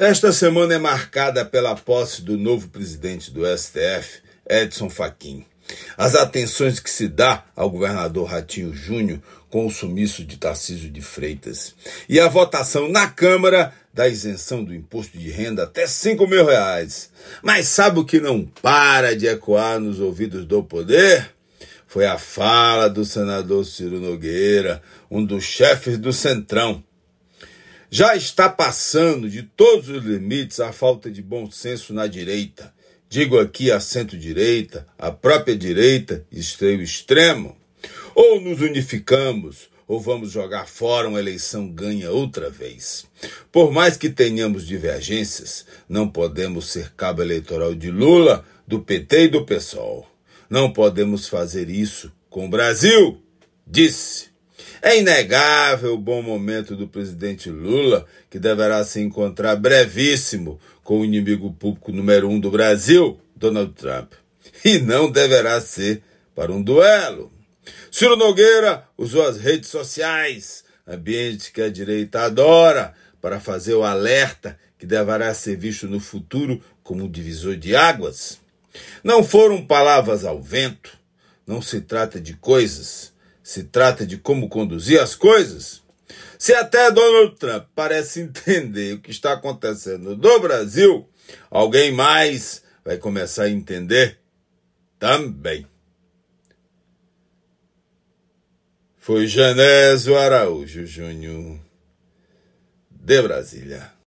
Esta semana é marcada pela posse do novo presidente do STF, Edson Fachin. As atenções que se dá ao governador Ratinho Júnior com o sumiço de Tarcísio de Freitas. E a votação na Câmara da isenção do imposto de renda até R$5.000. Mas sabe o que não para de ecoar nos ouvidos do poder? Foi a fala do senador Ciro Nogueira, um dos chefes do Centrão. Já está passando de todos os limites a falta de bom senso na direita. Digo aqui a centro-direita, a própria direita e o extremo. Ou nos unificamos, ou vamos jogar fora uma eleição ganha outra vez. Por mais que tenhamos divergências, não podemos ser cabo eleitoral de Lula, do PT e do PSOL. Não podemos fazer isso com o Brasil, disse. É inegável o bom momento do presidente Lula, que deverá se encontrar brevíssimo com o inimigo público número 1 do Brasil, Donald Trump. E não deverá ser para um duelo. Ciro Nogueira usou as redes sociais, ambiente que a direita adora, para fazer o alerta que deverá ser visto no futuro como um divisor de águas. Não foram palavras ao vento, não se trata de coisas, se trata de como conduzir as coisas. Se até Donald Trump parece entender o que está acontecendo no Brasil, alguém mais vai começar a entender também. Foi Genésio Araújo Júnior, de Brasília.